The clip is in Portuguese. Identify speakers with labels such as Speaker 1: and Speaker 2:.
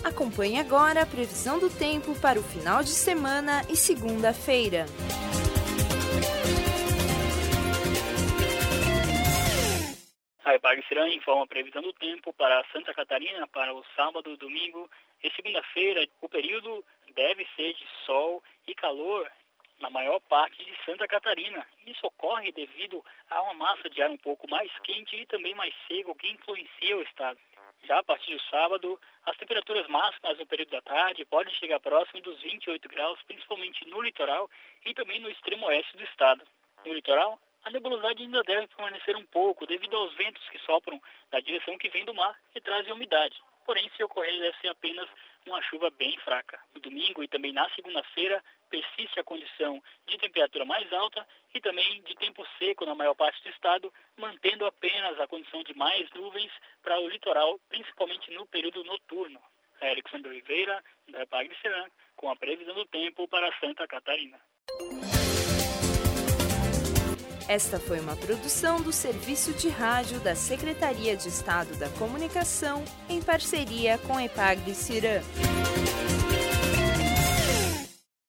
Speaker 1: Acompanhe agora a previsão do tempo para o final de semana e segunda-feira.
Speaker 2: A EPAG Ciran informa a previsão do tempo para Santa Catarina para o sábado, domingo e segunda-feira. O período deve ser de sol e calor na maior parte de Santa Catarina. Isso ocorre devido a uma massa de ar um pouco mais quente e também mais seco que influencia o estado. Já a partir do sábado, as temperaturas máximas no período da tarde podem chegar próximo dos 28 graus, principalmente no litoral e também no extremo oeste do estado. No litoral, a nebulosidade ainda deve permanecer um pouco devido aos ventos que sopram da direção que vem do mar e trazem umidade. Porém, se ocorrer, deve ser apenas uma chuva bem fraca. No domingo e também na segunda-feira, persiste a condição de temperatura mais alta e também de tempo seco na maior parte do estado, mantendo apenas a condição de mais nuvens para o litoral, principalmente no período noturno. Alexandre Oliveira, da EPAG Ciran, com a previsão do tempo para Santa Catarina.
Speaker 1: Esta foi uma produção do Serviço de Rádio da Secretaria de Estado da Comunicação, em parceria com a EPAG Ciran.